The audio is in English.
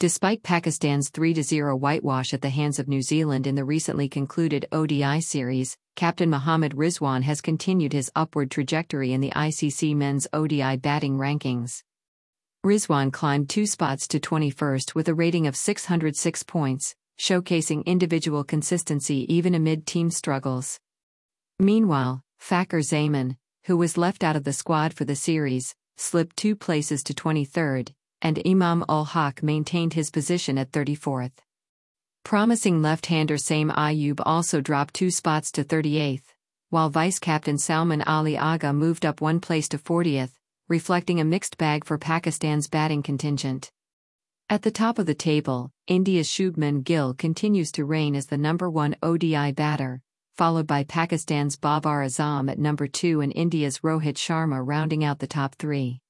Despite Pakistan's 3-0 whitewash at the hands of New Zealand in the recently concluded ODI series, captain Mohammad Rizwan has continued his upward trajectory in the ICC men's ODI batting rankings. Rizwan climbed 2 spots to 21st with a rating of 606 points, showcasing individual consistency even amid team struggles. Meanwhile, Fakhar Zaman, who was left out of the squad for the series, slipped 2 places to 23rd, and Imam ul Haq maintained his position at 34th. Promising left-hander Saim Ayub also dropped 2 spots to 38th, while vice-captain Salman Ali Agha moved up 1 place to 40th, reflecting a mixed bag for Pakistan's batting contingent. At the top of the table, India's Shubman Gill continues to reign as the number 1 ODI batter, followed by Pakistan's Babar Azam at number 2 and India's Rohit Sharma rounding out the top 3.